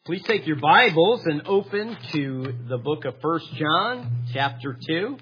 Please take your Bibles and open to the book of 1 John, chapter 2.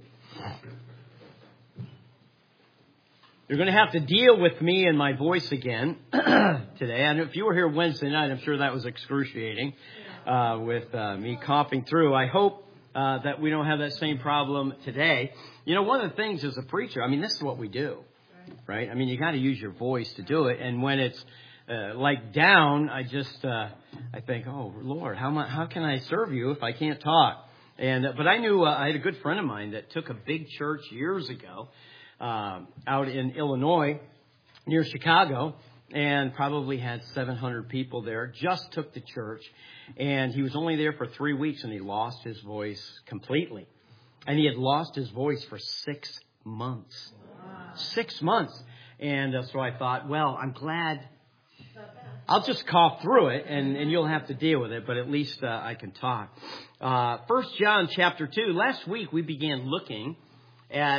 You're going to have to deal with me and my voice again today. And if you were here Wednesday night, I'm sure that was excruciating with me coughing through. I hope that we don't have that same problem today. You know, one of the things as a preacher, this is what we do, right? You got to use your voice to do it. And when it's like down, I think, oh Lord, how can I serve you if I can't talk? But I knew I had a good friend of mine that took a big church years ago out in Illinois near Chicago, and probably had 700 people there. Just took the church, and he was only there for 3 weeks, and he lost his voice completely. And he had lost his voice for 6 months. Wow. 6 months. And so I thought, well, I'm glad. I'll just cough through it, and you'll have to deal with it, but at least I can talk. 1 John chapter 2. Last week we began looking at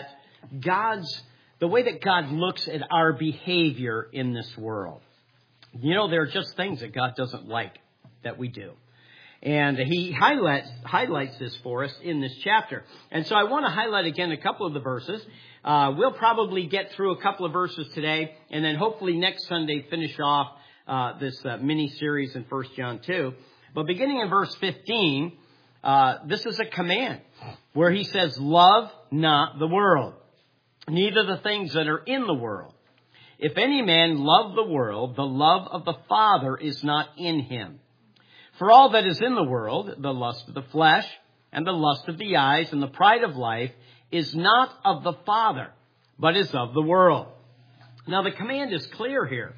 the way that God looks at our behavior in this world. You know, there are just things that God doesn't like that we do. And he highlights this for us in this chapter. And so I want to highlight again a couple of the verses. We'll probably get through a couple of verses today, and then hopefully next Sunday finish off this mini-series in 1 John 2. But beginning in verse 15, this is a command where he says, love not the world, neither the things that are in the world. If any man love the world, the love of the Father is not in him. For all that is in the world, the lust of the flesh, and the lust of the eyes, and the pride of life, is not of the Father, but is of the world. Now the command is clear here.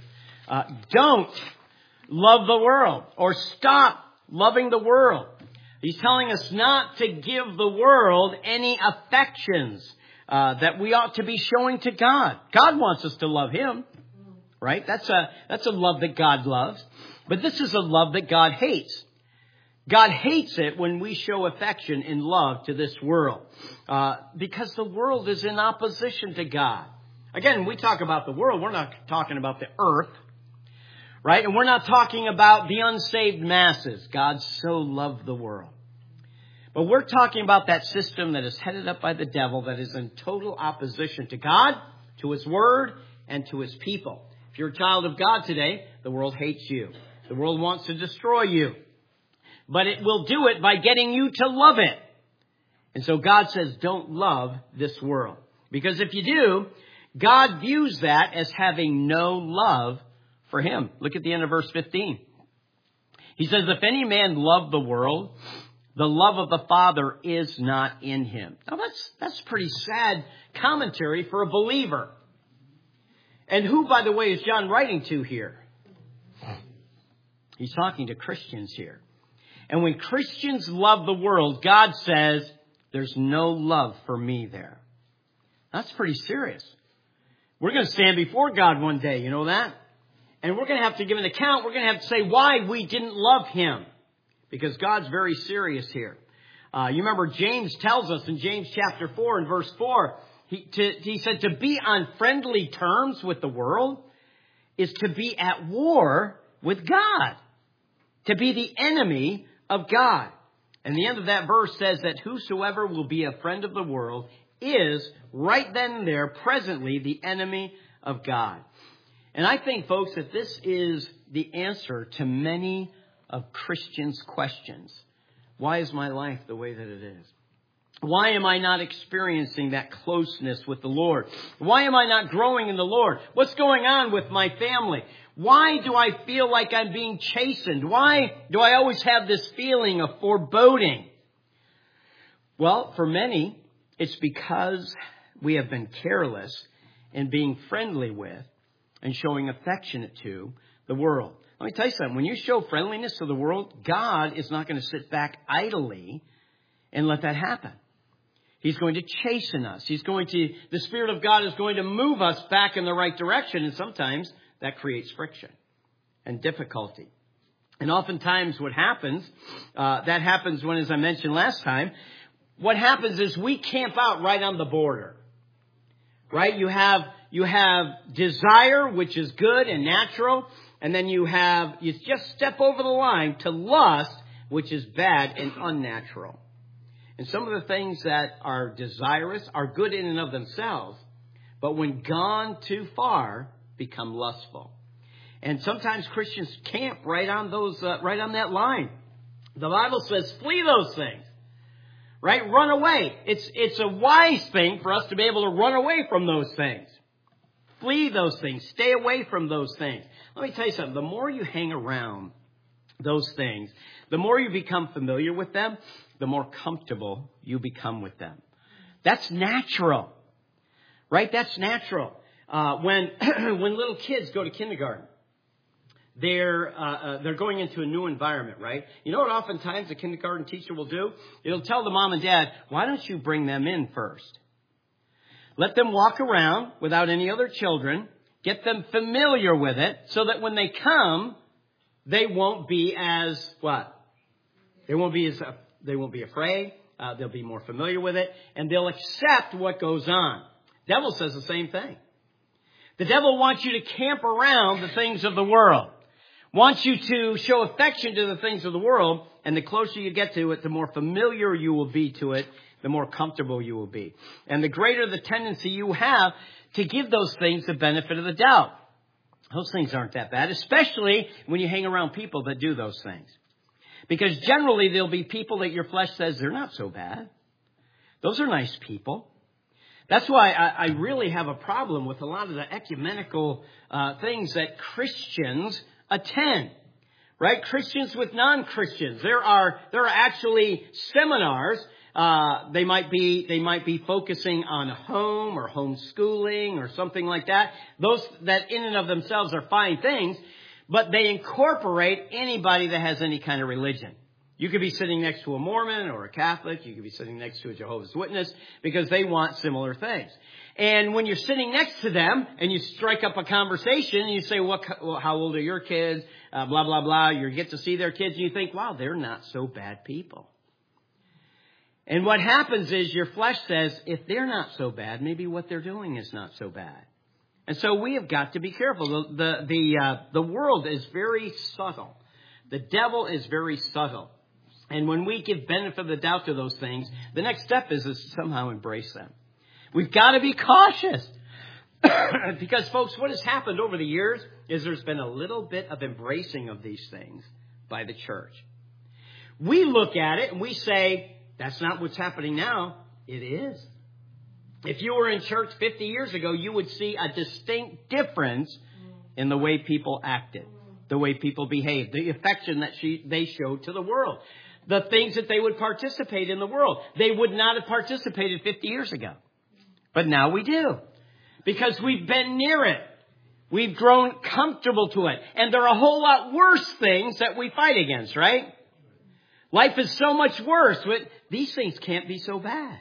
Don't love the world, or stop loving the world. He's telling us not to give the world any affections that we ought to be showing to God. God wants us to love Him, right? That's a love that God loves. But this is a love that God hates. God hates it when we show affection and love to this world, because the world is in opposition to God. Again, we talk about the world. We're not talking about the earth. Right? And we're not talking about the unsaved masses. God so loved the world. But we're talking about that system that is headed up by the devil, that is in total opposition to God, to His Word, and to His people. If you're a child of God today, the world hates you. The world wants to destroy you. But it will do it by getting you to love it. And so God says, don't love this world. Because if you do, God views that as having no love for Him. Look at the end of verse 15. He says, if any man love the world, the love of the Father is not in him. Now that's pretty sad commentary for a believer. And who, by the way, is John writing to here? He's talking to Christians here. And when Christians love the world, God says, there's no love for me there. That's pretty serious. We're going to stand before God one day, you know that? And we're going to have to give an account. We're going to have to say why we didn't love Him. Because God's very serious here. You remember James tells us in James chapter 4 and verse 4, he said to be on friendly terms with the world is to be at war with God. To be the enemy of God. And the end of that verse says that whosoever will be a friend of the world is right then and there presently the enemy of God. And I think, folks, that this is the answer to many of Christians' questions. Why is my life the way that it is? Why am I not experiencing that closeness with the Lord? Why am I not growing in the Lord? What's going on with my family? Why do I feel like I'm being chastened? Why do I always have this feeling of foreboding? Well, for many, it's because we have been careless in being friendly with and showing affectionate to the world. Let me tell you something. When you show friendliness to the world, God is not going to sit back idly and let that happen. He's going to chasten us. The Spirit of God is going to move us back in the right direction. And sometimes that creates friction and difficulty. And oftentimes what happens, that happens when, as I mentioned last time, what happens is we camp out right on the border. Right? You have desire, which is good and natural. And then you just step over the line to lust, which is bad and unnatural. And some of the things that are desirous are good in and of themselves, but when gone too far, become lustful. And sometimes Christians camp right on that line. The Bible says, flee those things. Right? Run away. It's a wise thing for us to be able to run away from those things. Flee those things. Stay away from those things. Let me tell you something. The more you hang around those things, the more you become familiar with them, the more comfortable you become with them. That's natural. Right? That's natural. When little kids go to kindergarten, they're going into a new environment, right? You know what oftentimes a kindergarten teacher will do? It'll tell the mom and dad, why don't you bring them in first? Let them walk around without any other children. Get them familiar with it so that when they come, they won't be as what? They won't be afraid. They'll be more familiar with it, and they'll accept what goes on. The devil says the same thing. The devil wants you to camp around the things of the world. Wants you to show affection to the things of the world, and the closer you get to it, the more familiar you will be to it, the more comfortable you will be. And the greater the tendency you have to give those things the benefit of the doubt. Those things aren't that bad, especially when you hang around people that do those things. Because generally there'll be people that your flesh says they're not so bad. Those are nice people. That's why I really have a problem with a lot of the ecumenical things that Christians attend. Right? Christians with non-Christians. There are actually seminars. They might be focusing on home or homeschooling or something like that. Those that in and of themselves are fine things, but they incorporate anybody that has any kind of religion. You could be sitting next to a Mormon or a Catholic. You could be sitting next to a Jehovah's Witness because they want similar things. And when you're sitting next to them and you strike up a conversation and you say, how old are your kids? Blah, blah, blah. You get to see their kids and you think, wow, they're not so bad people. And what happens is your flesh says, if they're not so bad, maybe what they're doing is not so bad. And so we have got to be careful. The world is very subtle. The devil is very subtle. And when we give benefit of the doubt to those things, the next step is to somehow embrace them. We've got to be cautious. Because, folks, what has happened over the years is there's been a little bit of embracing of these things by the church. We look at it and we say, that's not what's happening now. It is. If you were in church 50 years ago, you would see a distinct difference in the way people acted, the way people behaved, the affection that they showed to the world, the things that they would participate in the world. They would not have participated 50 years ago. But now we do. Because we've been near it. We've grown comfortable to it. And there are a whole lot worse things that we fight against, right? Life is so much worse. These things can't be so bad.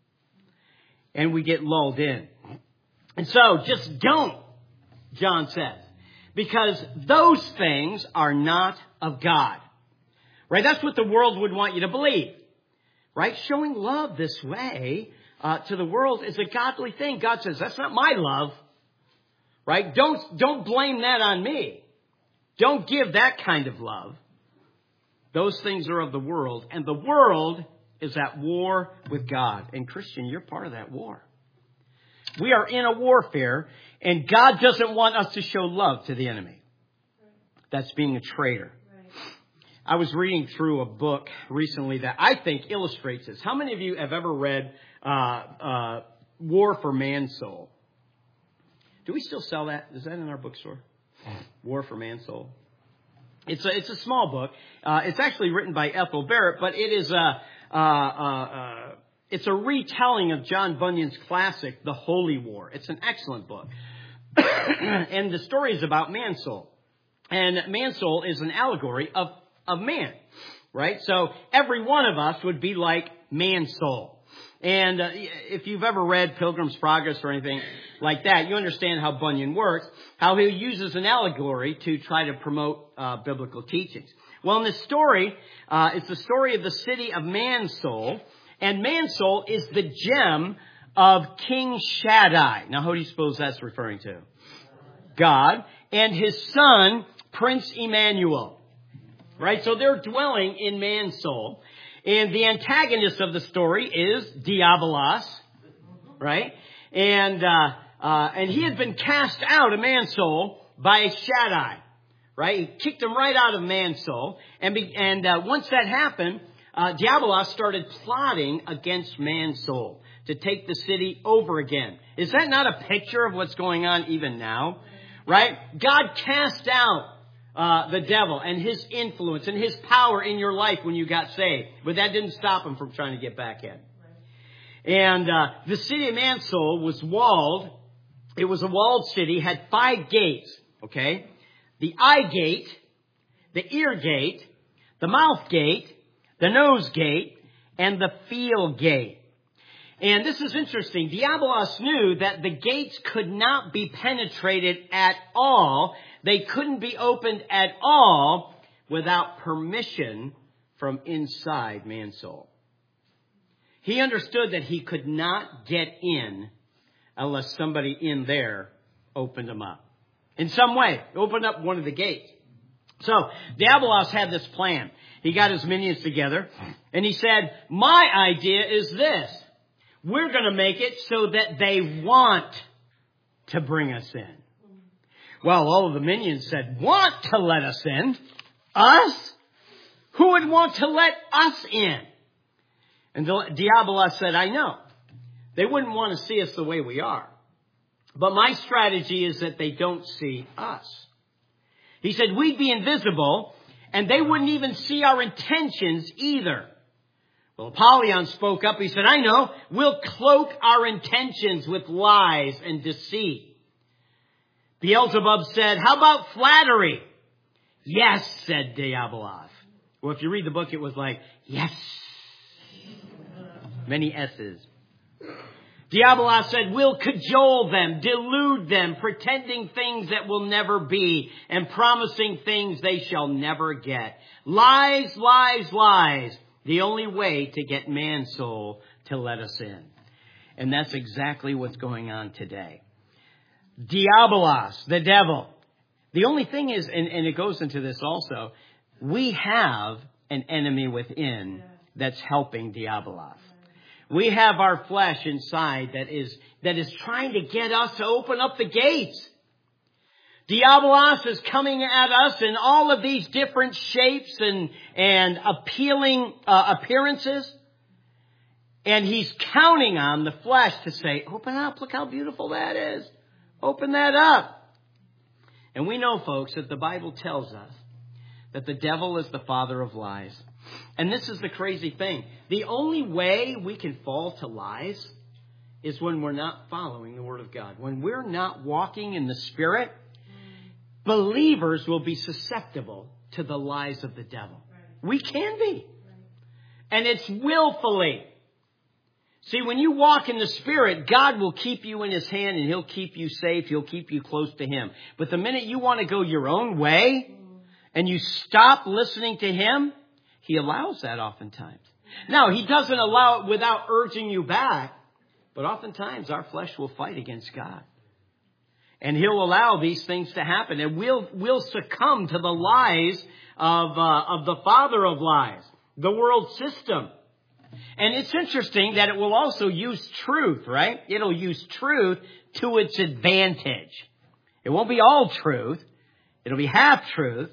And we get lulled in. And so just don't, John says. Because those things are not of God. Right? That's what the world would want you to believe. Right? Showing love this way to the world is a godly thing. God says, that's not my love. Right? Don't blame that on me. Don't give that kind of love. Those things are of the world. And the world is at war with God. And Christian, you're part of that war. We are in a warfare, and God doesn't want us to show love to the enemy. That's being a traitor. I was reading through a book recently that I think illustrates this. How many of you have ever read War for Man's Soul? Do we still sell that? Is that in our bookstore? War for Man's Soul. It's a small book. It's actually written by Ethel Barrett, but it is it's a retelling of John Bunyan's classic, The Holy War. It's an excellent book. And the story is about man's soul. And man's soul is an allegory of man, right? So every one of us would be like man's soul. And if you've ever read Pilgrim's Progress or anything like that, you understand how Bunyan works, how he uses an allegory to try to promote biblical teachings. Well, in this story, it's the story of the city of Man's Soul. And Man's Soul is the gem of King Shaddai. Now, who do you suppose that's referring to? God. And his son, Prince Emmanuel. Right? So they're dwelling in man's soul. And the antagonist of the story is Diabolos. Right? And he had been cast out of man's soul by Shaddai. Right? He kicked him right out of man's soul. And once that happened, Diabolos started plotting against man's soul to take the city over again. Is that not a picture of what's going on even now? Right? God cast out the devil and his influence and his power in your life when you got saved. But that didn't stop him from trying to get back in. And the city of man's soul was walled. It was a walled city, had 5 gates. Okay? The eye gate, the ear gate, the mouth gate, the nose gate, and the feel gate. And this is interesting. Diabolos knew that the gates could not be penetrated at all. They couldn't be opened at all without permission from inside man's soul. He understood that he could not get in unless somebody in there opened them up. In some way, opened up one of the gates. So, Diabolos had this plan. He got his minions together, and he said, my idea is this. We're going to make it so that they want to bring us in. Well, all of the minions said, want to let us in? Us? Who would want to let us in? And Diabolos said, I know. They wouldn't want to see us the way we are. But my strategy is that they don't see us. He said, we'd be invisible, and they wouldn't even see our intentions either. Well, Apollyon spoke up. He said, I know. We'll cloak our intentions with lies and deceit. Beelzebub said, how about flattery? Yes, said Diabolos. Well, if you read the book, it was like, yes. Many S's. Diabolos said, we'll cajole them, delude them, pretending things that will never be, and promising things they shall never get. Lies, lies, lies. The only way to get man's soul to let us in. And that's exactly what's going on today. Diabolos, the devil. The only thing is, and it goes into this also, we have an enemy within that's helping Diabolos. We have our flesh inside that is trying to get us to open up the gates. Diabolos is coming at us in all of these different shapes and appealing appearances. And he's counting on the flesh to say, open up, look how beautiful that is. Open that up. And we know, folks, that the Bible tells us that the devil is the father of lies. And this is the crazy thing. The only way we can fall to lies is when we're not following the Word of God. When we're not walking in the Spirit, believers will be susceptible to the lies of the devil. We can be. And it's willfully. See, when you walk in the Spirit, God will keep you in His hand and He'll keep you safe. He'll keep you close to Him. But the minute you want to go your own way and you stop listening to Him, He allows that oftentimes. Now, He doesn't allow it without urging you back. But oftentimes our flesh will fight against God. And He'll allow these things to happen. And we'll succumb to the lies of the father of lies, the world system. And it's interesting that it will also use truth, right? It'll use truth to its advantage. It won't be all truth. It'll be half truth.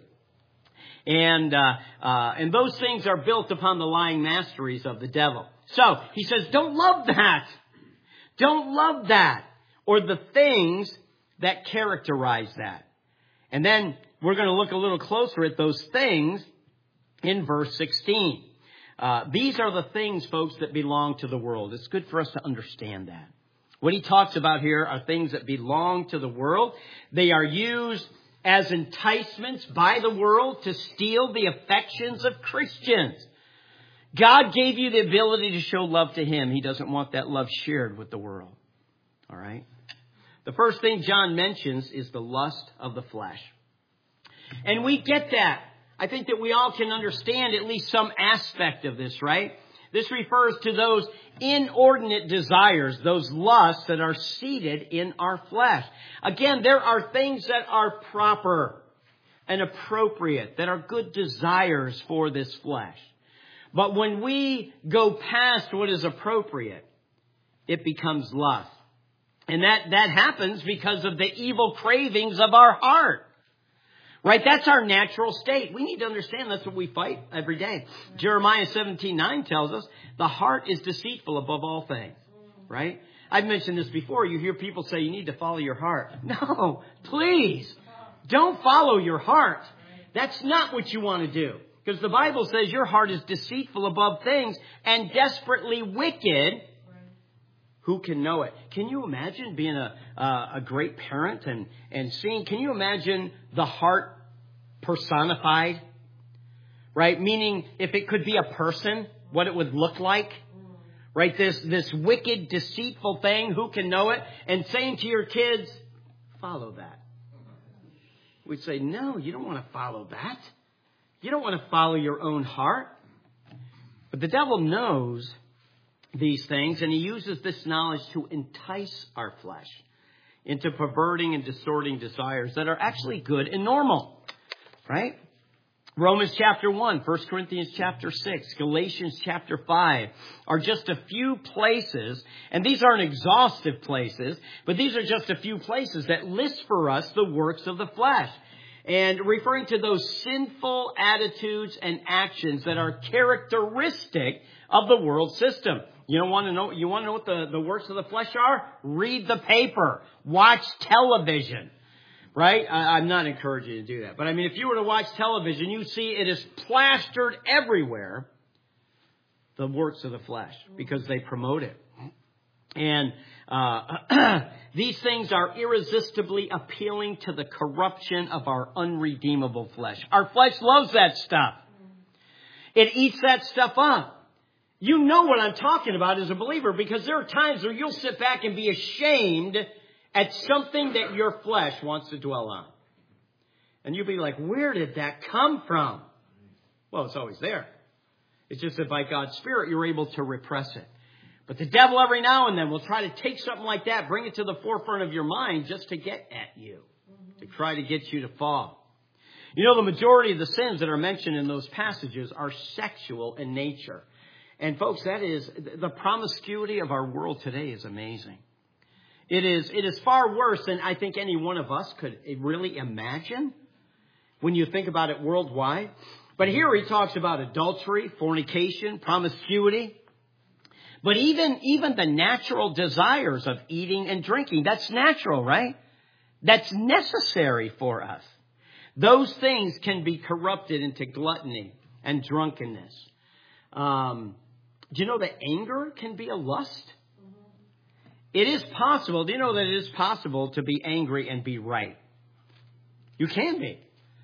And those things are built upon the lying masteries of the devil. So he says, don't love that. Don't love that. Or the things that characterize that. And then we're going to look a little closer at those things in verse 16. These are the things, folks, that belong to the world. It's good for us to understand that. What he talks about here are things that belong to the world. They are used as enticements by the world to steal the affections of Christians. God gave you the ability to show love to Him. He doesn't want that love shared with the world. All right? The first thing John mentions is the lust of the flesh. And we get that. I think that we all can understand at least some aspect of this, right? This refers to those inordinate desires, those lusts that are seated in our flesh. Again, there are things that are proper. and appropriate, that are good desires for this flesh. But when we go past what is appropriate, it becomes lust. And that happens because of the evil cravings of our heart. Right? That's our natural state. We need to understand that's what we fight every day. Jeremiah 17:9 tells us the heart is deceitful above all things. Right? I've mentioned this before. You hear people say you need to follow your heart. No, please. Don't follow your heart. That's not what you want to do. Because the Bible says your heart is deceitful above things and desperately wicked. Who can know it? Can you imagine being a great parent and seeing, can you imagine the heart personified? Right? Meaning if it could be a person, what it would look like. Right? This wicked, deceitful thing, who can know it? And saying to your kids, follow that. We'd say, no, you don't want to follow that. You don't want to follow your own heart. But the devil knows these things, and he uses this knowledge to entice our flesh into perverting and distorting desires that are actually good and normal. Right? Romans chapter 1, 1 Corinthians chapter 6, Galatians chapter 5 are just a few places, and these aren't exhaustive places, but these are just a few places that list for us the works of the flesh. And referring to those sinful attitudes and actions that are characteristic of the world system. You want to know what the works of the flesh are? Read the paper. Watch television. Right? I'm not encouraging you to do that. But I mean, if you were to watch television, you see it is plastered everywhere, the works of the flesh, because they promote it. And these things are irresistibly appealing to the corruption of our unredeemable flesh. Our flesh loves that stuff. It eats that stuff up. You know what I'm talking about as a believer, because there are times where you'll sit back and be ashamed at something that your flesh wants to dwell on. And you'll be like, where did that come from? Well, it's always there. It's just that by God's Spirit, you're able to repress it. But the devil every now and then will try to take something like that, bring it to the forefront of your mind just to get at you, to try to get you to fall. You know, the majority of the sins that are mentioned in those passages are sexual in nature. And folks, that is, the promiscuity of our world today is amazing. It is far worse than I think any one of us could really imagine when you think about it worldwide. But here he talks about adultery, fornication, promiscuity. But even the natural desires of eating and drinking, that's natural, right? That's necessary for us. Those things can be corrupted into gluttony and drunkenness. Do you know that anger can be a lust? It is possible. Do you know that it is possible to be angry and be right? You can be.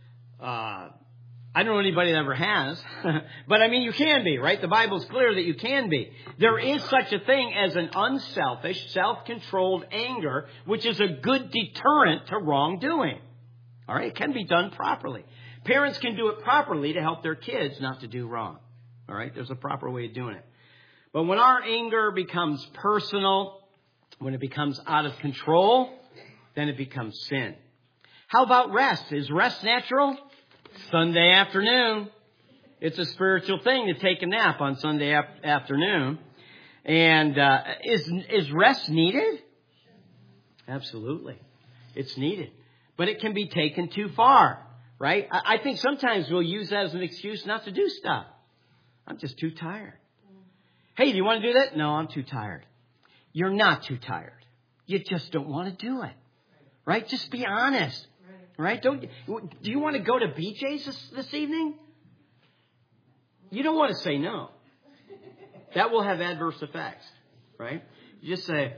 I don't know anybody that ever has, but I mean, you can be, right? The Bible's clear that you can be. There is such a thing as an unselfish, self-controlled anger, which is a good deterrent to wrongdoing. All right? It can be done properly. Parents can do it properly to help their kids not to do wrong. All right? There's a proper way of doing it. But when our anger becomes personal, when it becomes out of control, then it becomes sin. How about rest? Is rest natural? Sunday afternoon. It's a spiritual thing to take a nap on Sunday afternoon. And is rest needed? Absolutely. It's needed. But it can be taken too far, right? I think sometimes we'll use that as an excuse not to do stuff. I'm just too tired. Hey, do you want to do that? No, I'm too tired. You're not too tired. You just don't want to do it. Right? Just be honest. Right? Do you want to go to BJ's this evening? You don't want to say no. That will have adverse effects. Right? You just say,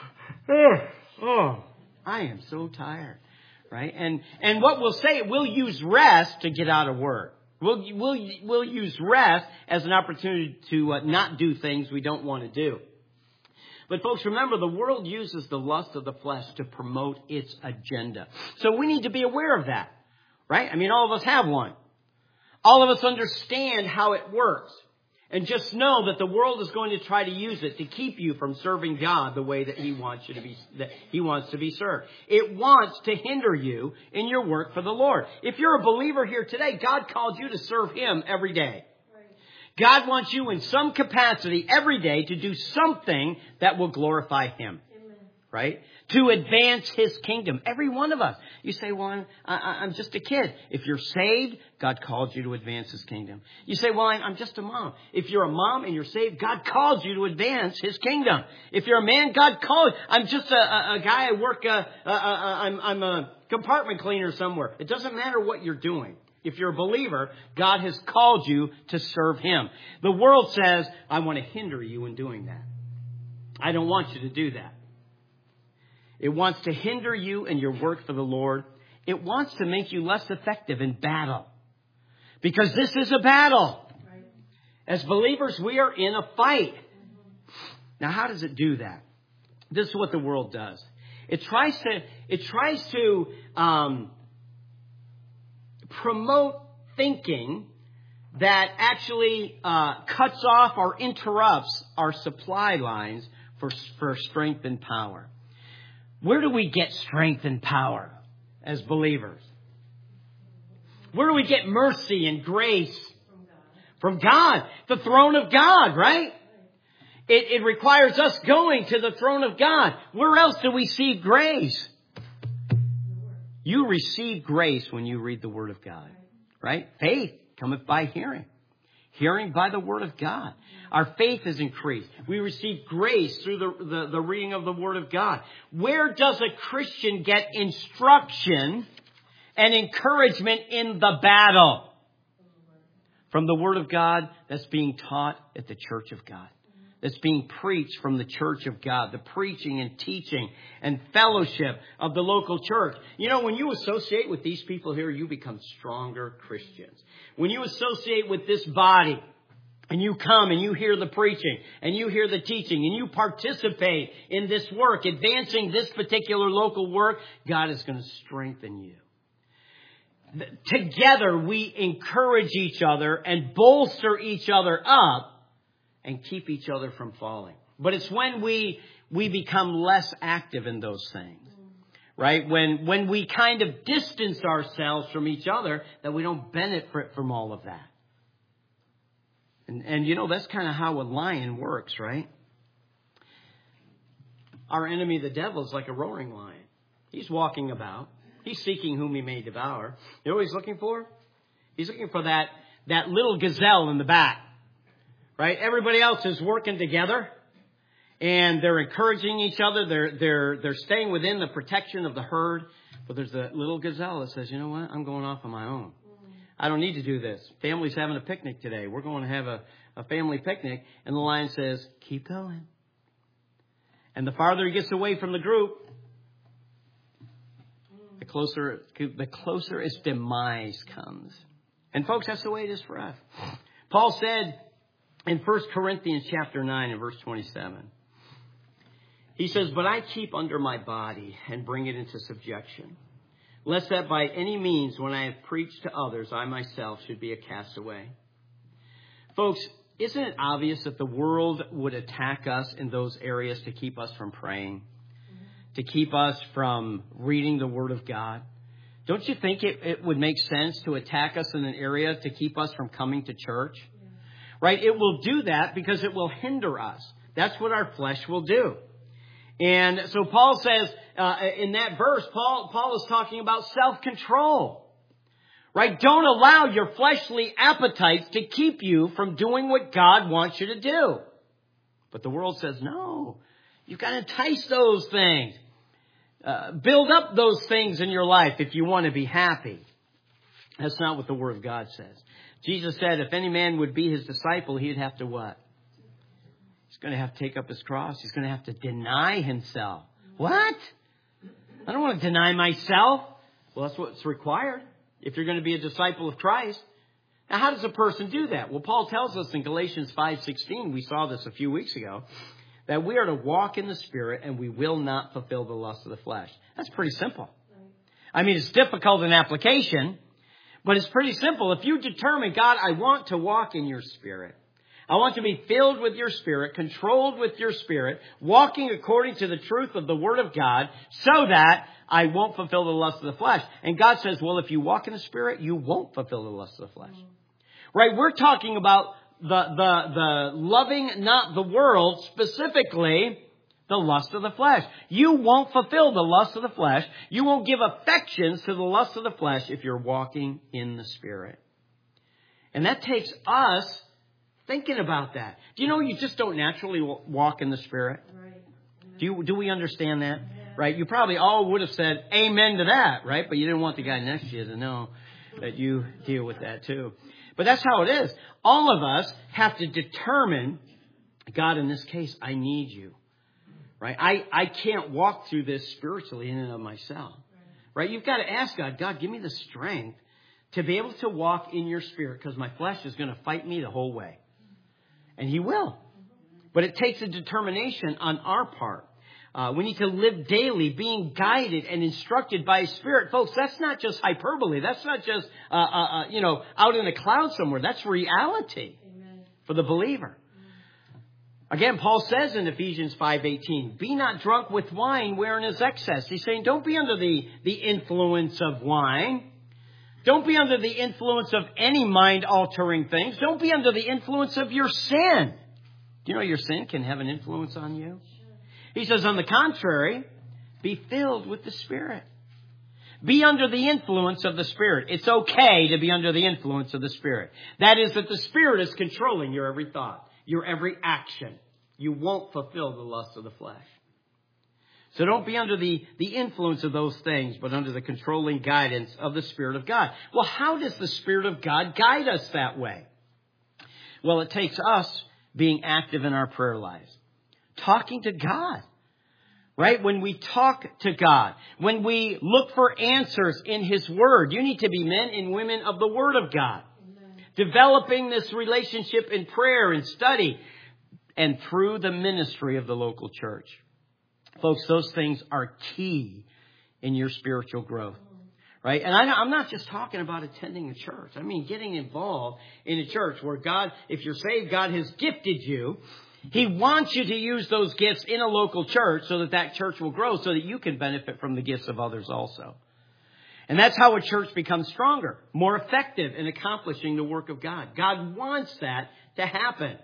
oh, I am so tired. Right? And what we'll say, we'll use rest to get out of work. We'll use rest as an opportunity to not do things we don't want to do. But folks, remember, the world uses the lust of the flesh to promote its agenda. So we need to be aware of that, right? I mean, all of us have one. All of us understand how it works. And just know that the world is going to try to use it to keep you from serving God the way that He wants to be served. It wants to hinder you in your work for the Lord. If you're a believer here today, God called you to serve Him every day. God wants you in some capacity every day to do something that will glorify Him. Right? To advance His kingdom. Every one of us. You say, well, I'm just a kid. If you're saved, God called you to advance His kingdom. You say, well, I'm just a mom. If you're a mom and you're saved, God called you to advance His kingdom. If you're a man, God called. I'm just a guy. I work. I'm a compartment cleaner somewhere. It doesn't matter what you're doing. If you're a believer, God has called you to serve Him. The world says, I want to hinder you in doing that. I don't want you to do that. It wants to hinder you in your work for the Lord. It wants to make you less effective in battle. Because this is a battle. Right. As believers, we are in a fight. Now, how does it do that? This is what the world does. It tries to promote thinking that actually cuts off or interrupts our supply lines for strength and power. Where do we get strength and power as believers? Where do we get mercy and grace? From God. The throne of God, right? It requires us going to the throne of God. Where else do we see grace? You receive grace when you read the Word of God, right? Faith cometh by hearing. Hearing by the Word of God. Our faith is increased. We receive grace through the reading of the Word of God. Where does a Christian get instruction and encouragement in the battle? From the Word of God that's being taught at the church of God. That's being preached from the church of God. The preaching and teaching and fellowship of the local church. You know, when you associate with these people here, you become stronger Christians. When you associate with this body, and you come and you hear the preaching and you hear the teaching and you participate in this work, advancing this particular local work, God is going to strengthen you. Together we encourage each other and bolster each other up and keep each other from falling. But it's when we become less active in those things, right? When we kind of distance ourselves from each other, that we don't benefit from all of that. And you know, that's kind of how a lion works, right? Our enemy, the devil, is like a roaring lion. He's walking about. He's seeking whom he may devour. You know what he's looking for? He's looking for that little gazelle in the back, right? Everybody else is working together, and they're encouraging each other. They're staying within the protection of the herd. But there's a little gazelle that says, you know what? I'm going off on my own. I don't need to do this. Family's having a picnic today. We're going to have a family picnic. And the lion says, keep going. And the farther he gets away from the group, the closer its demise comes. And folks, that's the way it is for us. Paul said in 1 Corinthians chapter 9 and verse 27, he says, but I keep under my body and bring it into subjection, lest that by any means, when I have preached to others, I myself should be a castaway. Folks, isn't it obvious that the world would attack us in those areas to keep us from praying, to keep us from reading the Word of God? Don't you think it would make sense to attack us in an area to keep us from coming to church? Yeah. Right? It will do that because it will hinder us. That's what our flesh will do. And so Paul says, in that verse, Paul is talking about self-control, right? Don't allow your fleshly appetites to keep you from doing what God wants you to do. But the world says, no, you've got to entice those things. Build up those things in your life if you want to be happy. That's not what the Word of God says. Jesus said, if any man would be his disciple, he'd have to what? He's going to have to take up his cross. He's going to have to deny himself. What? I don't want to deny myself. Well, that's what's required if you're going to be a disciple of Christ. Now, how does a person do that? Well, Paul tells us in Galatians 5:16, we saw this a few weeks ago, that we are to walk in the Spirit and we will not fulfill the lust of the flesh. That's pretty simple. I mean, it's difficult in application, but it's pretty simple. If you determine, God, I want to walk in your Spirit. I want to be filled with your Spirit, controlled with your Spirit, walking according to the truth of the Word of God, so that I won't fulfill the lust of the flesh. And God says, well, if you walk in the Spirit, you won't fulfill the lust of the flesh. Right? We're talking about the loving not the world, specifically the lust of the flesh. You won't fulfill the lust of the flesh. You won't give affections to the lust of the flesh if you're walking in the Spirit. And that takes us thinking about that. Do you know you just don't naturally walk in the Spirit? Right. Do we understand that? Yeah. Right? You probably all would have said amen to that, right? But you didn't want the guy next to you to know that you deal with that too. But that's how it is. All of us have to determine, God, in this case, I need you. Right? I can't walk through this spiritually in and of myself. Right? You've got to ask God, God, give me the strength to be able to walk in your Spirit, because my flesh is going to fight me the whole way. And He will. But it takes a determination on our part. We need to live daily being guided and instructed by His Spirit. Folks, that's not just hyperbole. That's not just, out in a cloud somewhere. That's reality. Amen. For the believer. Again, Paul says in Ephesians 5:18, be not drunk with wine wherein is excess. He's saying don't be under the influence of wine. Don't be under the influence of any mind-altering things. Don't be under the influence of your sin. Do you know your sin can have an influence on you? He says, on the contrary, be filled with the Spirit. Be under the influence of the Spirit. It's okay to be under the influence of the Spirit. That is that the Spirit is controlling your every thought, your every action. You won't fulfill the lust of the flesh. So don't be under the influence of those things, but under the controlling guidance of the Spirit of God. Well, how does the Spirit of God guide us that way? Well, it takes us being active in our prayer lives. Talking to God. Right? When we talk to God, when we look for answers in His Word, you need to be men and women of the Word of God. Amen. Developing this relationship in prayer and study and through the ministry of the local church. Folks, those things are key in your spiritual growth. Right? And I'm not just talking about attending a church. I mean, getting involved in a church where God, if you're saved, God has gifted you. He wants you to use those gifts in a local church so that that church will grow so that you can benefit from the gifts of others also. And that's how a church becomes stronger, more effective in accomplishing the work of God. God wants that to happen.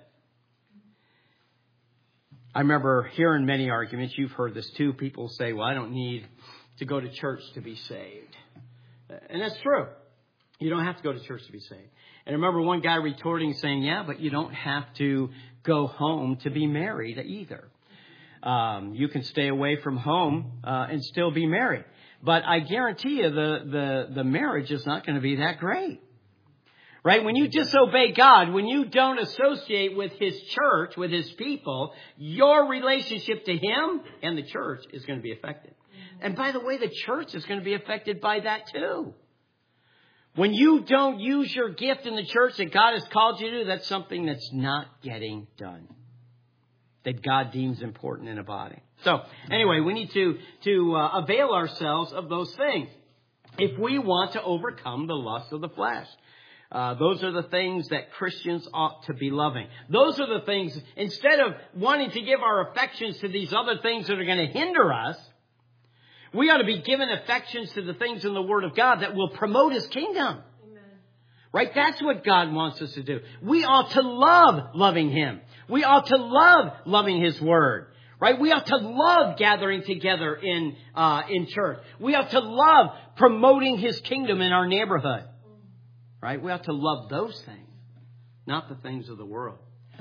I remember hearing many arguments. You've heard this too. People say, well, I don't need to go to church to be saved. And that's true. You don't have to go to church to be saved. And I remember one guy retorting saying, yeah, but you don't have to go home to be married either. You can stay away from home and still be married. But I guarantee you the marriage is not going to be that great. Right? When you disobey God, when you don't associate with His church, with His people, your relationship to Him and the church is going to be affected. And by the way, the church is going to be affected by that too. When you don't use your gift in the church that God has called you to, that's something that's not getting done. That God deems important in a body. So anyway, we need to avail ourselves of those things if we want to overcome the lust of the flesh. Those are the things that Christians ought to be loving. Those are the things, instead of wanting to give our affections to these other things that are going to hinder us, we ought to be given affections to the things in the Word of God that will promote His kingdom. Amen. Right? That's what God wants us to do. We ought to love loving Him. We ought to love loving His Word. Right? We ought to love gathering together in church. We ought to love promoting His kingdom in our neighborhood. Right? We ought to love those things, not the things of the world.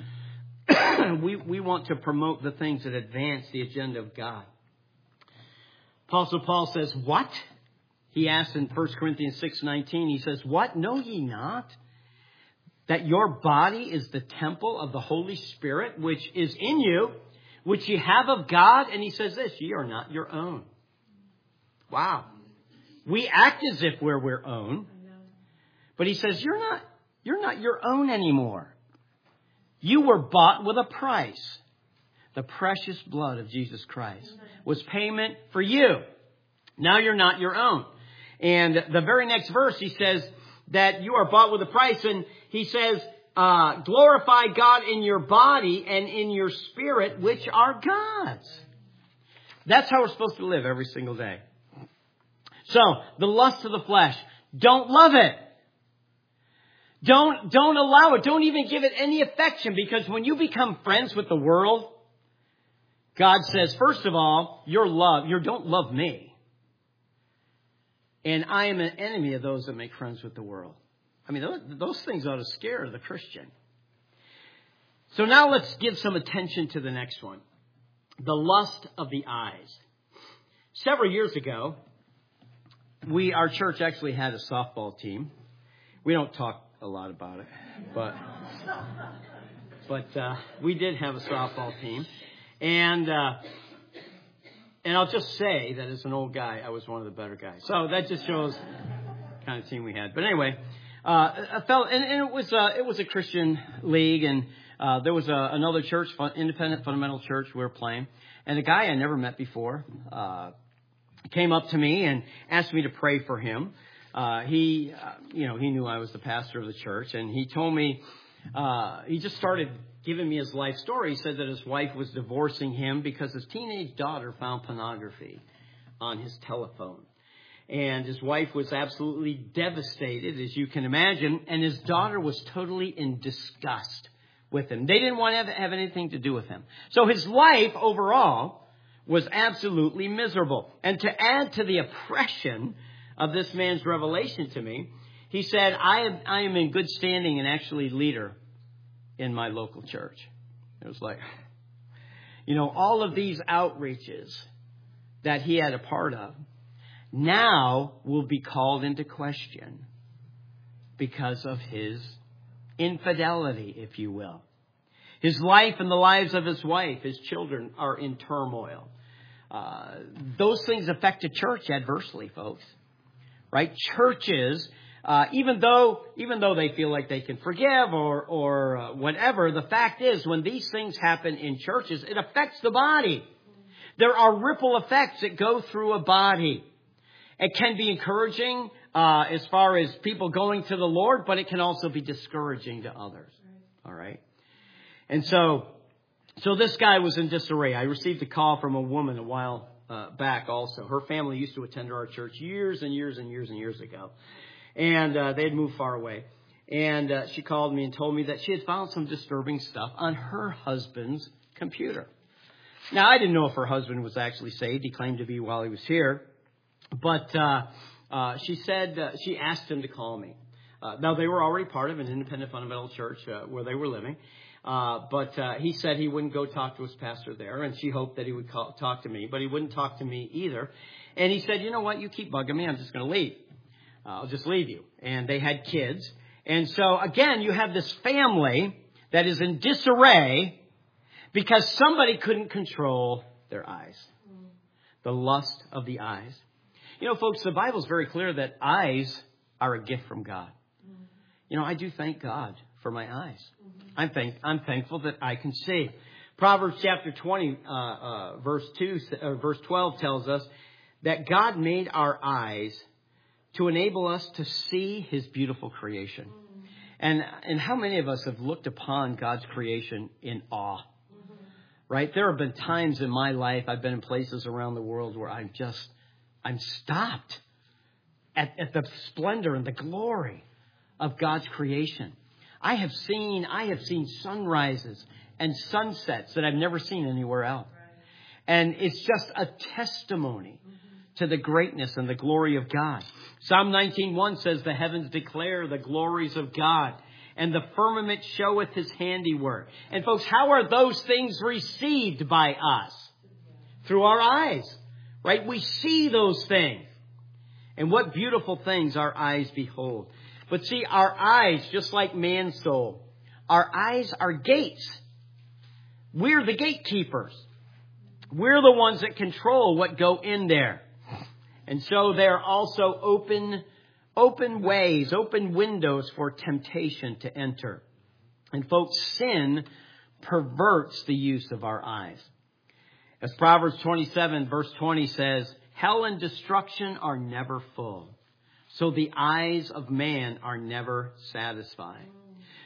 We want to promote the things that advance the agenda of God. Apostle Paul says, what? He asks in 1 Corinthians 6:19, he says, what? Know ye not that your body is the temple of the Holy Spirit, which is in you, which ye have of God? And he says this, ye are not your own. Wow. We act as if we're our own. But he says, you're not your own anymore. You were bought with a price. The precious blood of Jesus Christ was payment for you. Now you're not your own. And the very next verse, he says that you are bought with a price. And he says, glorify God in your body and in your spirit, which are God's. That's how we're supposed to live every single day. So, the lust of the flesh. Don't love it. Don't allow it. Don't even give it any affection, because when you become friends with the world, God says, first of all, you don't love me. And I am an enemy of those that make friends with the world. I mean, those things ought to scare the Christian. So now let's give some attention to the next one. The lust of the eyes. Several years ago, our church actually had a softball team. We don't talk a lot about it, but we did have a softball team. And I'll just say that as an old guy, I was one of the better guys. So that just shows the kind of team we had. But anyway, it was a Christian league, and there was another church, independent fundamental church we were playing, and a guy I never met before came up to me and asked me to pray for him. He knew I was the pastor of the church, and he told me he just started giving me his life story. He said that his wife was divorcing him because his teenage daughter found pornography on his telephone. And his wife was absolutely devastated, as you can imagine, and his daughter was totally in disgust with him. They didn't want to have anything to do with him. So his life overall was absolutely miserable. And to add to the oppression of this man's revelation to me, he said, I am in good standing and actually leader in my local church. It was like, all of these outreaches that he had a part of now will be called into question because of his infidelity, if you will. His life and the lives of his wife, his children, are in turmoil. Those things affect the church adversely, folks. Right? Churches, even though they feel like they can forgive or whatever, the fact is, when these things happen in churches, it affects the body. There are ripple effects that go through a body. It can be encouraging as far as people going to the Lord, but it can also be discouraging to others. All right? And so this guy was in disarray. I received a call from a woman a while back also. Her family used to attend our church years and years and years and years ago. And they had moved far away. And she called me and told me that she had found some disturbing stuff on her husband's computer. Now, I didn't know if her husband was actually saved. He claimed to be while he was here. But she said she asked him to call me. Now, they were already part of an independent fundamental church where they were living. But he said he wouldn't go talk to his pastor there, and she hoped that he would talk to me, but he wouldn't talk to me either. And he said, you know what, you keep bugging me, I'm just going to leave. I'll just leave you. And they had kids. And so, again, you have this family that is in disarray because somebody couldn't control their eyes. The lust of the eyes. Folks, the Bible's very clear that eyes are a gift from God. I do thank God for my eyes. I'm thankful that I can see. Proverbs chapter 20, verse 12 tells us that God made our eyes to enable us to see his beautiful creation. And how many of us have looked upon God's creation in awe? Right? There have been times in my life, I've been in places around the world where I'm stopped at the splendor and the glory of God's creation. I have seen sunrises and sunsets that I've never seen anywhere else. And it's just a testimony to the greatness and the glory of God. Psalm 19:1 says, the heavens declare the glories of God, and the firmament showeth his handiwork. And folks, how are those things received by us? Through our eyes, right? We see those things. And what beautiful things our eyes behold. But see, our eyes, just like man's soul, our eyes are gates. We're the gatekeepers. We're the ones that control what go in there. And so they're also open ways, open windows for temptation to enter. And folks, sin perverts the use of our eyes. As Proverbs 27 verse 20 says, hell and destruction are never full. So the eyes of man are never satisfied.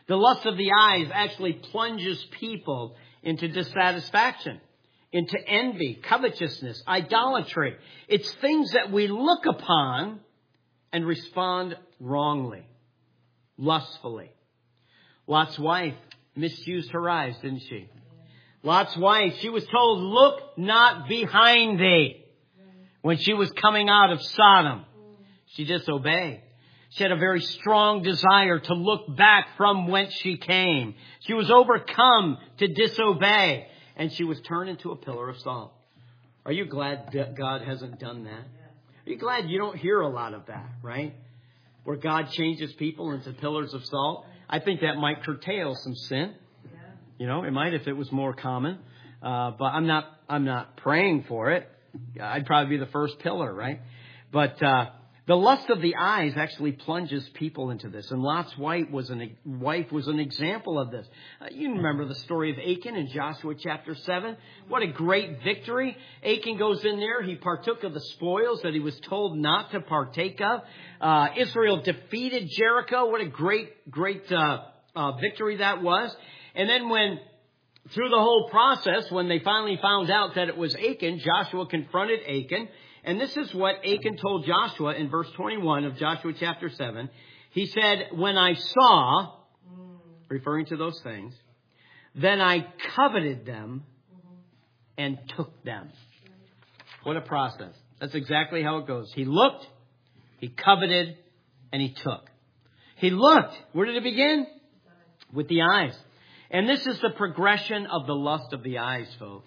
The lust of the eyes actually plunges people into dissatisfaction, into envy, covetousness, idolatry. It's things that we look upon and respond wrongly, lustfully. Lot's wife misused her eyes, didn't she? Lot's wife, she was told, look not behind thee when she was coming out of Sodom. She disobeyed. She had a very strong desire to look back from whence she came. She was overcome to disobey, and she was turned into a pillar of salt. Are you glad that God hasn't done that? Are you glad you don't hear a lot of that, right? Where God changes people into pillars of salt. I think that might curtail some sin. You know, it might if it was more common. But I'm not praying for it. I'd probably be the first pillar, right? But the lust of the eyes actually plunges people into this. And Lot's wife was an example of this. You remember the story of Achan in Joshua chapter 7. What a great victory. Achan goes in there. He partook of the spoils that he was told not to partake of. Israel defeated Jericho. What a great victory that was. And then through the whole process, when they finally found out that it was Achan, Joshua confronted Achan. And this is what Achan told Joshua in verse 21 of Joshua chapter 7. He said, when I saw, referring to those things, then I coveted them and took them. What a process. That's exactly how it goes. He looked, he coveted, and he took. He looked. Where did it begin? With the eyes. And this is the progression of the lust of the eyes, folks.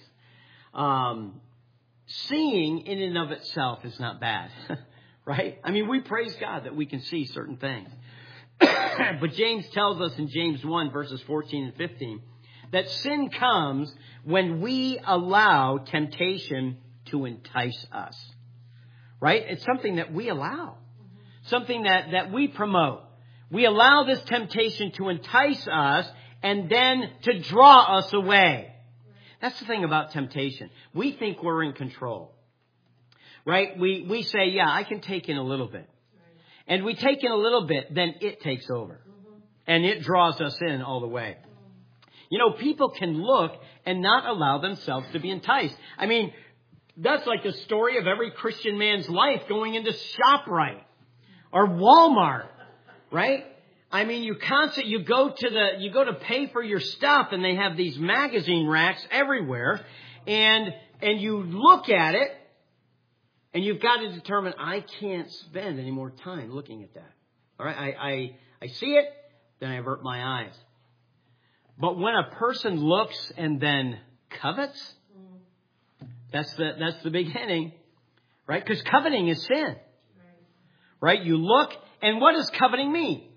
Seeing in and of itself is not bad, right? I mean, we praise God that we can see certain things. But James tells us in James 1, verses 14 and 15, that sin comes when we allow temptation to entice us, right? It's something that we allow, something that we promote. We allow this temptation to entice us and then to draw us away. That's the thing about temptation. We think we're in control, right? We say, yeah, I can take in a little bit. And we take in a little bit, then it takes over. And it draws us in all the way. You know, people can look and not allow themselves to be enticed. I mean, that's like the story of every Christian man's life going into ShopRite or Walmart, right? I mean, you go to pay for your stuff and they have these magazine racks everywhere and you look at it and you've got to determine, I can't spend any more time looking at that. All right. I see it, then I avert my eyes. But when a person looks and then covets, that's the beginning, right? Because coveting is sin, right? You look, and what does coveting mean?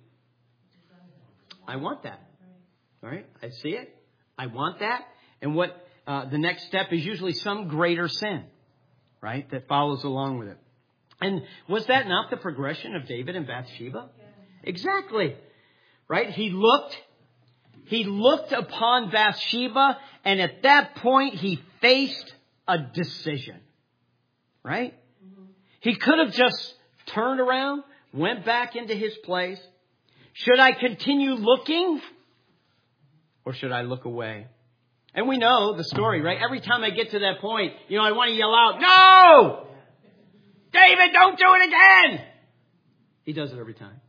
I want that. All right. I see it. I want that. And what the next step is usually some greater sin, right, that follows along with it. And was that not the progression of David and Bathsheba? Yeah. Exactly. Right. He looked upon Bathsheba, and at that point he faced a decision. Right. Mm-hmm. He could have just turned around, went back into his place. Should I continue looking or should I look away? And we know the story, right? Every time I get to that point, I want to yell out, no! David, don't do it again! He does it every time.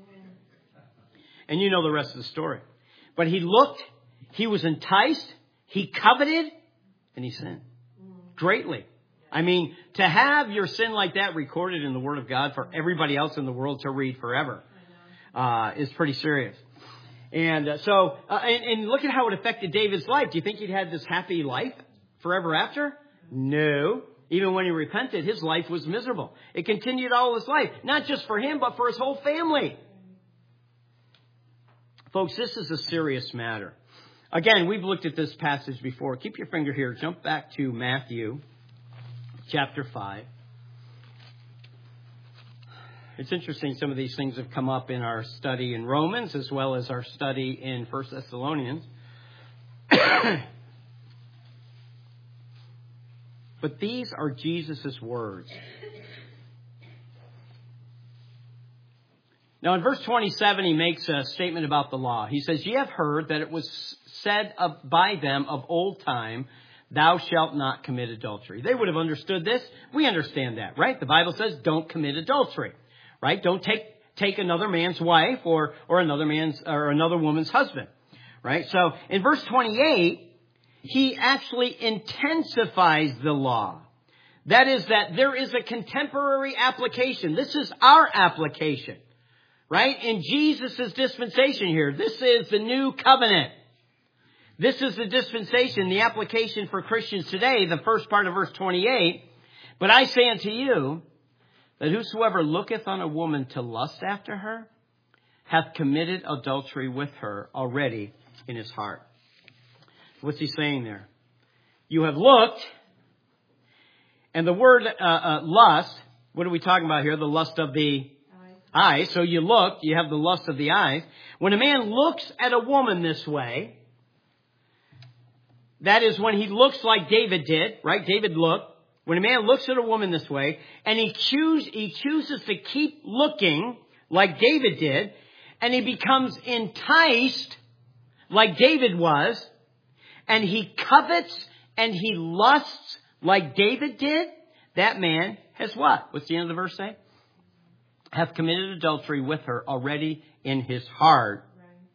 And you know the rest of the story. But he looked, he was enticed, he coveted, and he sinned greatly. I mean, to have your sin like that recorded in the Word of God for everybody else in the world to read forever is pretty serious. And so look at how it affected David's life. Do you think he'd had this happy life forever after? No. Even when he repented, his life was miserable. It continued all his life, not just for him, but for his whole family. Folks, this is a serious matter. Again, we've looked at this passage before. Keep your finger here. Jump back to Matthew chapter 5. It's interesting, some of these things have come up in our study in Romans as well as our study in 1 Thessalonians. But these are Jesus' words. Now in verse 27, he makes a statement about the law. He says, "Ye have heard that it was said by them of old time, thou shalt not commit adultery." They would have understood this. We understand that, right? The Bible says don't commit adultery, right? Don't take another man's wife or another woman's husband, right? So in verse 28, he actually intensifies the law. That is that there is a contemporary application. This is our application, right? In Jesus' dispensation here. This is the new covenant. This is the dispensation, the application for Christians today, the first part of verse 28. "But I say unto you, that whosoever looketh on a woman to lust after her, hath committed adultery with her already in his heart." What's he saying there? You have looked, and the word lust, what are we talking about here? The lust of the eyes. So you look, you have the lust of the eyes. When a man looks at a woman this way, that is when he looks like David did, right? David looked. When a man looks at a woman this way, and he chooses to keep looking like David did, and he becomes enticed like David was, and he covets and he lusts like David did, that man has what? What's the end of the verse say? Hath committed adultery with her already in his heart,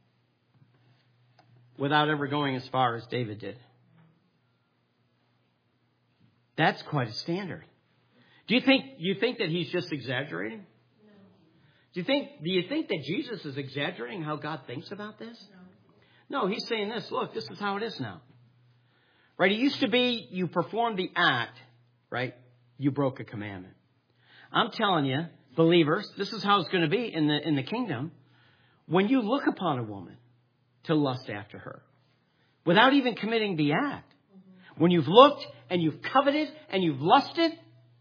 without ever going as far as David did. That's quite a standard. Do you think that he's just exaggerating? No. Do you think that Jesus is exaggerating how God thinks about this? No, he's saying this. Look, this is how it is now. Right? It used to be you performed the act, right? You broke a commandment. I'm telling you, believers, this is how it's going to be in the kingdom. When you look upon a woman to lust after her, without even committing the act, when you've looked and you've coveted and you've lusted,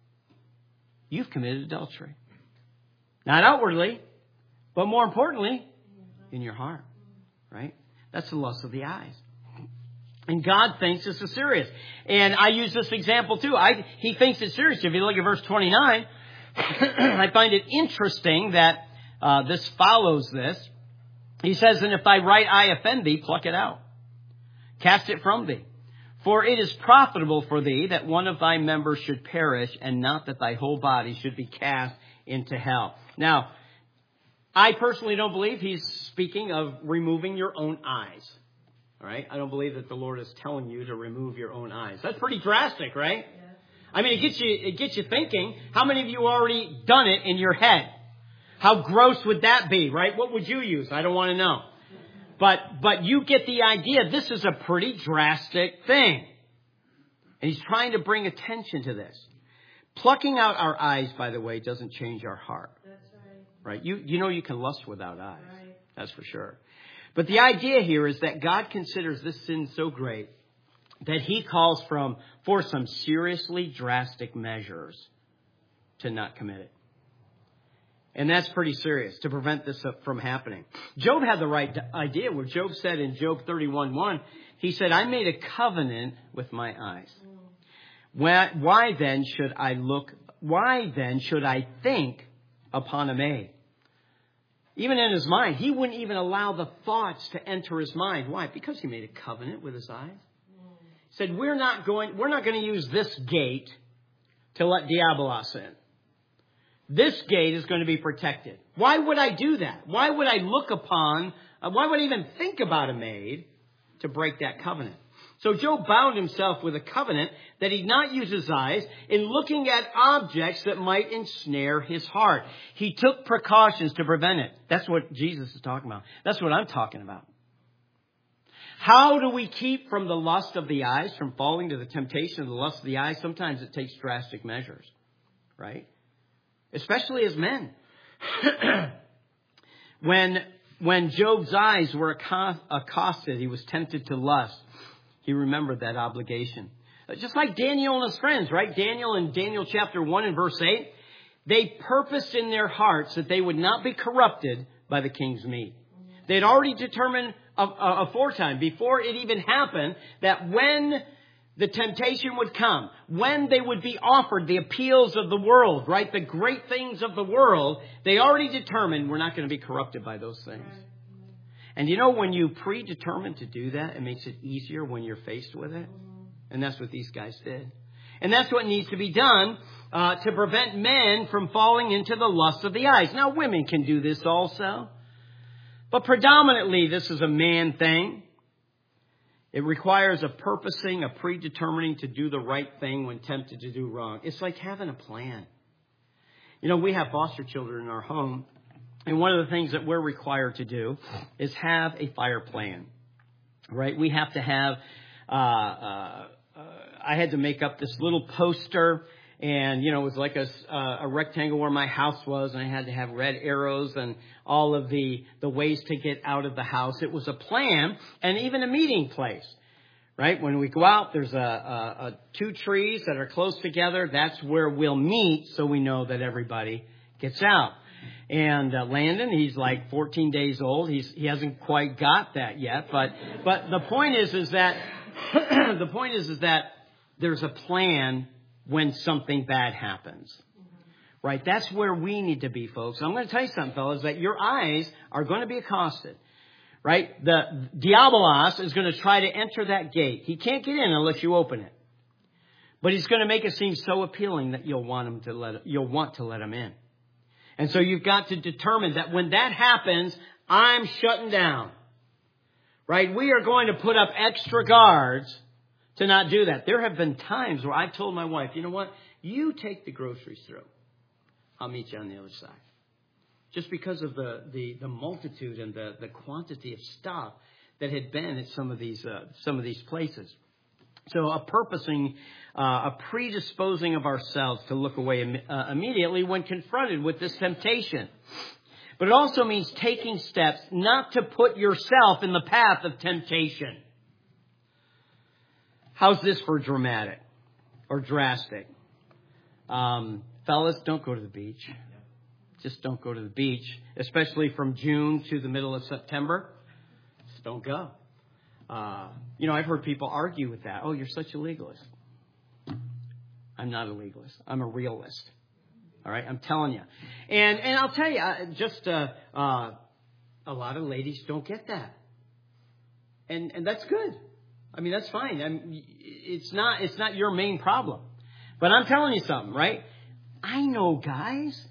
you've committed adultery. Not outwardly, but more importantly, in your heart, right? That's the lust of the eyes. And God thinks this is serious. And I use this example too. He thinks it's serious. If you look at verse 29, I find it interesting that this follows this. He says, "And if thy right eye offend thee, pluck it out. Cast it from thee. For it is profitable for thee that one of thy members should perish, and not that thy whole body should be cast into hell." Now, I personally don't believe he's speaking of removing your own eyes. All right? I don't believe that the Lord is telling you to remove your own eyes. That's pretty drastic, right? Yeah. I mean, it gets you thinking. How many of you already done it in your head? How gross would that be, right? What would you use? I don't want to know. But you get the idea. This is a pretty drastic thing. And he's trying to bring attention to this. Plucking out our eyes, by the way, doesn't change our heart. That's right. Right? You know you can lust without eyes. Right. That's for sure. But the idea here is that God considers this sin so great that he calls for some seriously drastic measures to not commit it. And that's pretty serious, to prevent this from happening. Job had the right idea. What Job said in Job 31:1, he said, "I made a covenant with my eyes. Why then should I think upon a maid?" Even in his mind, he wouldn't even allow the thoughts to enter his mind. Why? Because he made a covenant with his eyes. He said, we're not going to use this gate to let diabolos in. This gate is going to be protected. Why would I do that? Why would I why would I even think about a maid to break that covenant? So Job bound himself with a covenant that he'd not use his eyes in looking at objects that might ensnare his heart. He took precautions to prevent it. That's what Jesus is talking about. That's what I'm talking about. How do we keep from the lust of the eyes, from falling to the temptation of the lust of the eyes? Sometimes it takes drastic measures, right? Especially as men. When Job's eyes were accosted, he was tempted to lust. He remembered that obligation. Just like Daniel and his friends, right? Daniel in Daniel chapter 1 and verse 8, they purposed in their hearts that they would not be corrupted by the king's meat. They had already determined aforetime, before it even happened, that when the temptation would come, when they would be offered the appeals of the world, right? The great things of the world, they already determined we're not going to be corrupted by those things. And you know, when you predetermine to do that, it makes it easier when you're faced with it. And that's what these guys did. And that's what needs to be done to prevent men from falling into the lust of the eyes. Now, women can do this also. But predominantly, this is a man thing. It requires a purposing, a predetermining to do the right thing when tempted to do wrong. It's like having a plan. You know, we have foster children in our home. And one of the things that we're required to do is have a fire plan. Right? We have to have... I had to make up this little poster, and, you know, it was like a rectangle where my house was, and I had to have red arrows and all of the ways to get out of the house. It was a plan and even a meeting place, right? When we go out, there's two trees that are close together. That's where we'll meet, so we know that everybody gets out. And Landon, he's like 14 days old. He hasn't quite got that yet, but the point is that there's a plan when something bad happens. Right? That's where we need to be, folks. I'm going to tell you something, fellas, that your eyes are going to be accosted. Right? The diabolos is going to try to enter that gate. He can't get in unless you open it. But he's going to make it seem so appealing that you'll want to let him in. And so you've got to determine that when that happens, I'm shutting down. Right? We are going to put up extra guards to not do that. There have been times where I've told my wife, you know what? You take the groceries through. I'll meet you on the other side. Just because of the multitude and the quantity of stuff that had been at some of these places. So a purposing, a predisposing of ourselves to look away immediately when confronted with this temptation. But it also means taking steps not to put yourself in the path of temptation. How's this for dramatic or drastic? Fellas, don't go to the beach. Just don't go to the beach, especially from June to the middle of September. Just don't go. You know, I've heard people argue with that. Oh, you're such a legalist. I'm not a legalist. I'm a realist. All right, I'm telling you. And I'll tell you, a lot of ladies don't get that. And that's good. I mean, that's fine. It's not your main problem. But I'm telling you something, right? I know guys.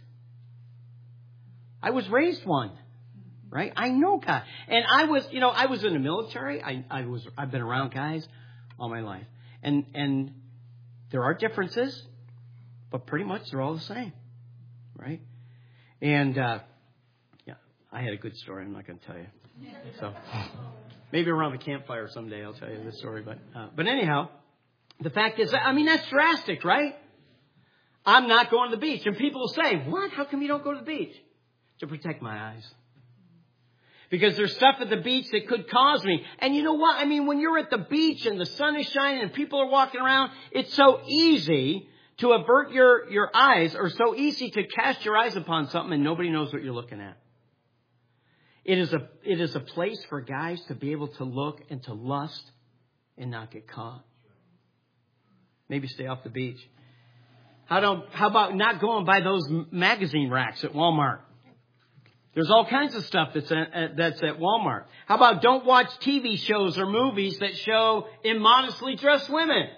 I was raised one, right? I know guys. And I was in the military. I've been around guys all my life. And there are differences, but pretty much they're all the same, right? And, yeah, I had a good story. I'm not going to tell you. So maybe around the campfire someday I'll tell you this story. But anyhow, the fact is, I mean, that's drastic, right? I'm not going to the beach. And people will say, what? How come you don't go to the beach? To protect my eyes. Because there's stuff at the beach that could cause me. And you know what? I mean, when you're at the beach and the sun is shining and people are walking around, it's so easy to avert your eyes, or so easy to cast your eyes upon something and nobody knows what you're looking at. It is a place for guys to be able to look and to lust and not get caught. Maybe stay off the beach. How about not going by those magazine racks at Walmart? There's all kinds of stuff that's at Walmart. How about don't watch TV shows or movies that show immodestly dressed women?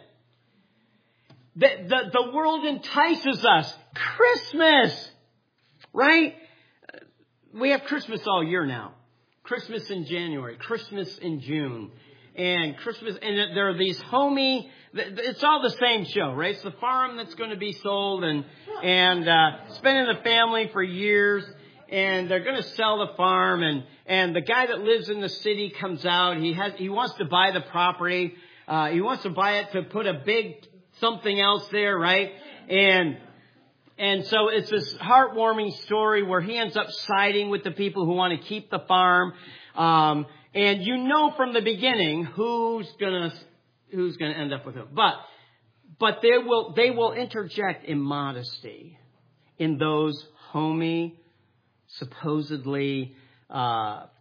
The world entices us. Christmas, right? We have Christmas all year now. Christmas in January, Christmas in June, and Christmas, and there are these homey. It's all the same show, right? It's the farm that's going to be sold, and spending the family for years. And they're going to sell the farm, and the guy that lives in the city comes out. He wants to buy the property. He wants to buy it to put a big something else there, right? And so it's this heartwarming story where he ends up siding with the people who want to keep the farm. And you know from the beginning who's gonna end up with him. But they will interject immodesty in those homey, supposedly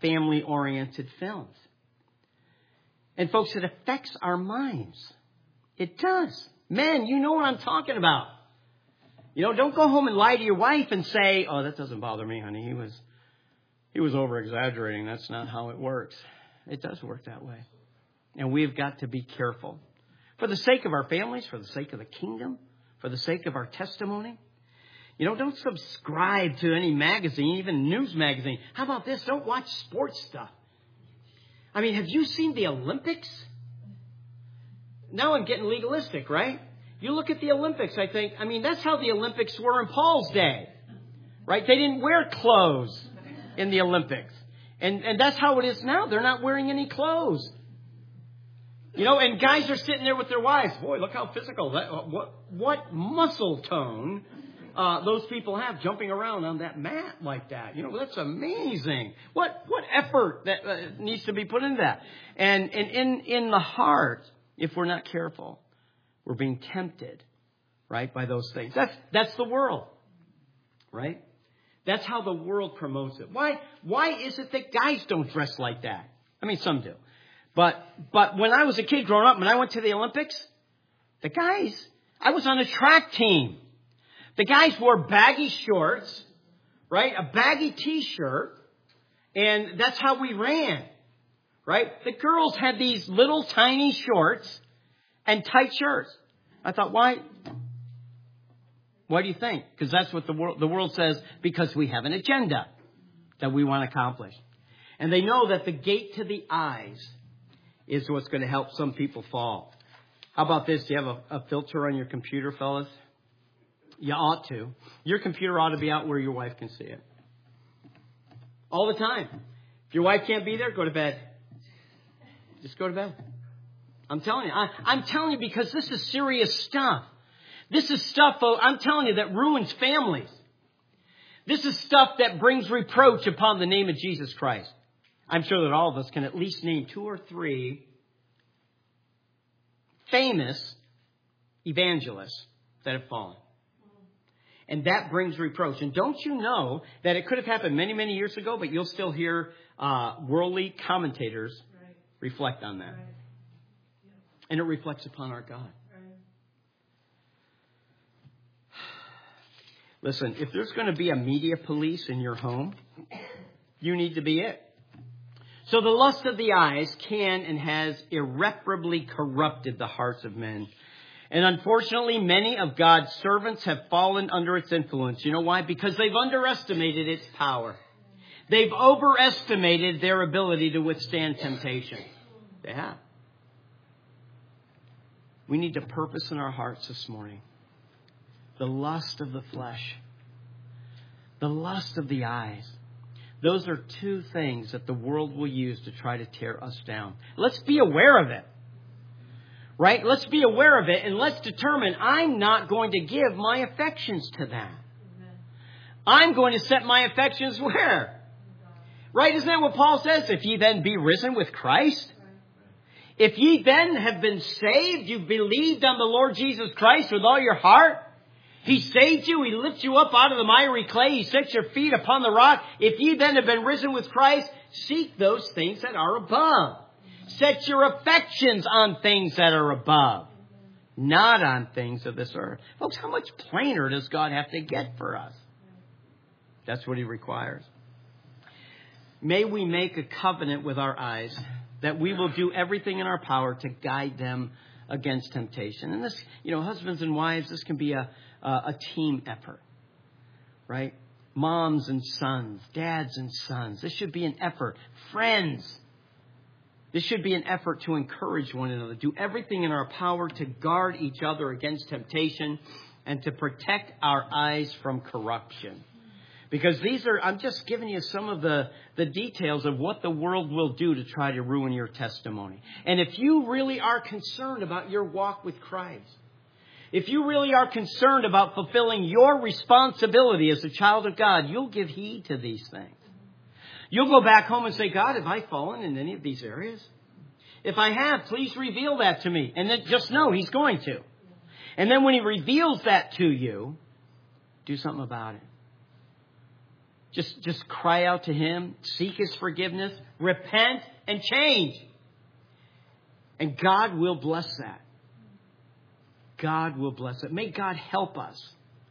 family-oriented films. And folks, it affects our minds. It does. Men, you know what I'm talking about. Don't go home and lie to your wife and say, oh, that doesn't bother me, honey. He was over-exaggerating. That's not how it works. It does work that way. And we've got to be careful. For the sake of our families, for the sake of the kingdom, for the sake of our testimony. Don't subscribe to any magazine, even news magazine. How about this? Don't watch sports stuff. I mean, have you seen the Olympics? Now I'm getting legalistic, right? You look at the Olympics, that's how the Olympics were in Paul's day, right? They didn't wear clothes in the Olympics. And that's how it is now. They're not wearing any clothes. And guys are sitting there with their wives. Boy, look how physical. What muscle tone those people have jumping around on that mat like that. That's amazing. What effort that needs to be put into that. And in the heart, if we're not careful, we're being tempted, right, by those things. That's the world, right? That's how the world promotes it. Why is it that guys don't dress like that? I mean, some do. But when I was a kid growing up, when I went to the Olympics, I was on a track team. The guys wore baggy shorts, right? A baggy T-shirt. And that's how we ran, right? The girls had these little tiny shorts and tight shirts. I thought, why? What do you think? Because that's what the world says, because we have an agenda that we want to accomplish. And they know that the gate to the eyes is what's going to help some people fall. How about this? Do you have a filter on your computer, fellas? You ought to. Your computer ought to be out where your wife can see it. All the time. If your wife can't be there, go to bed. Just go to bed. I'm telling you. I'm telling you because this is serious stuff. This is stuff, I'm telling you, that ruins families. This is stuff that brings reproach upon the name of Jesus Christ. I'm sure that all of us can at least name 2 or 3 famous evangelists that have fallen. And that brings reproach. And don't you know that it could have happened many, many years ago, but you'll still hear worldly commentators reflect on that. And it reflects upon our God. Listen, if there's going to be a media police in your home, you need to be it. So the lust of the eyes can and has irreparably corrupted the hearts of men. And unfortunately, many of God's servants have fallen under its influence. You know why? Because they've underestimated its power. They've overestimated their ability to withstand temptation. They have. We need to purpose in our hearts this morning. The lust of the flesh. The lust of the eyes. Those are 2 things that the world will use to try to tear us down. Let's be aware of it. Right? Let's be aware of it and let's determine I'm not going to give my affections to that. I'm going to set my affections where? Right? Isn't that what Paul says? If ye then be risen with Christ. If ye then have been saved, you believed on the Lord Jesus Christ with all your heart. He saved you. He lifted you up out of the miry clay. He set your feet upon the rock. If ye then have been risen with Christ, seek those things that are above. Set your affections on things that are above, not on things of this earth. Folks, how much plainer does God have to get for us? That's what He requires. May we make a covenant with our eyes that we will do everything in our power to guide them against temptation. And this, husbands and wives, this can be a team effort, right? Moms and sons, dads and sons. This should be an effort. Friends. This should be an effort to encourage one another. Do everything in our power to guard each other against temptation and to protect our eyes from corruption. Because I'm just giving you some of the details of what the world will do to try to ruin your testimony. And if you really are concerned about your walk with Christ, if you really are concerned about fulfilling your responsibility as a child of God, you'll give heed to these things. You'll go back home and say, God, have I fallen in any of these areas? If I have, please reveal that to me. And then just know He's going to. And then when He reveals that to you, do something about it. Just cry out to Him, seek His forgiveness, repent, and change. And God will bless that. God will bless it. May God help us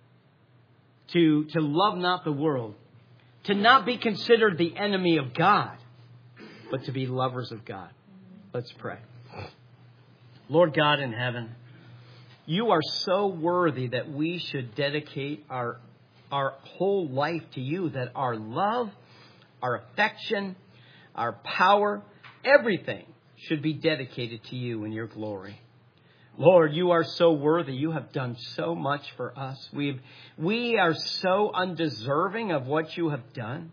to love not the world, to not be considered the enemy of God, but to be lovers of God. Let's pray. Lord God in heaven, you are so worthy that we should dedicate our whole life to you, that our love, our affection, our power, everything should be dedicated to you in your glory. Lord, you are so worthy. You have done so much for us. We are so undeserving of what you have done.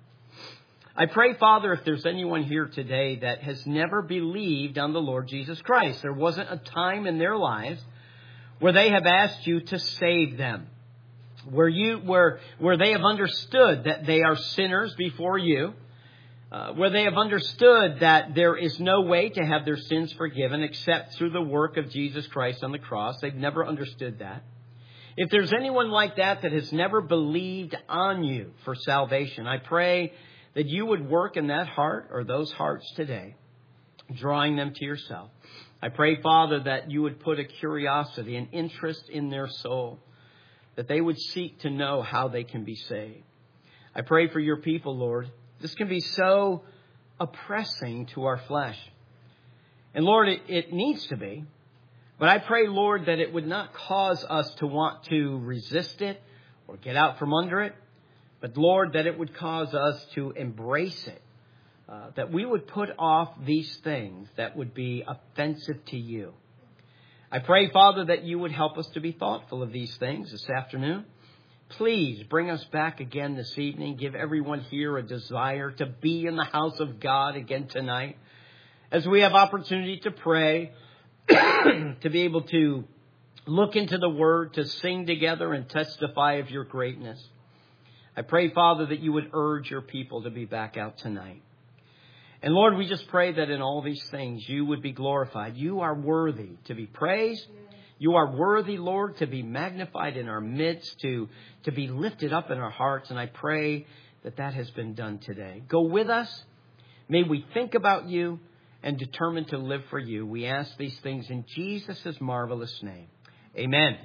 I pray, Father, if there's anyone here today that has never believed on the Lord Jesus Christ, there wasn't a time in their lives where they have asked you to save them, where they have understood that they are sinners before you, where they have understood that there is no way to have their sins forgiven except through the work of Jesus Christ on the cross. They've never understood that. If there's anyone like that has never believed on you for salvation, I pray that you would work in that heart or those hearts today, drawing them to yourself. I pray, Father, that you would put a curiosity, an interest in their soul, that they would seek to know how they can be saved. I pray for your people, Lord. This can be so oppressing to our flesh. And Lord, it needs to be. But I pray, Lord, that it would not cause us to want to resist it or get out from under it. But Lord, that it would cause us to embrace it. That we would put off these things that would be offensive to you. I pray, Father, that you would help us to be thoughtful of these things this afternoon. Please bring us back again this evening. Give everyone here a desire to be in the house of God again tonight. As we have opportunity to pray, to be able to look into the Word, to sing together and testify of your greatness. I pray, Father, that you would urge your people to be back out tonight. And Lord, we just pray that in all these things you would be glorified. You are worthy to be praised. You are worthy, Lord, to be magnified in our midst, to be lifted up in our hearts. And I pray that that has been done today. Go with us. May we think about you and determine to live for you. We ask these things in Jesus' marvelous name. Amen.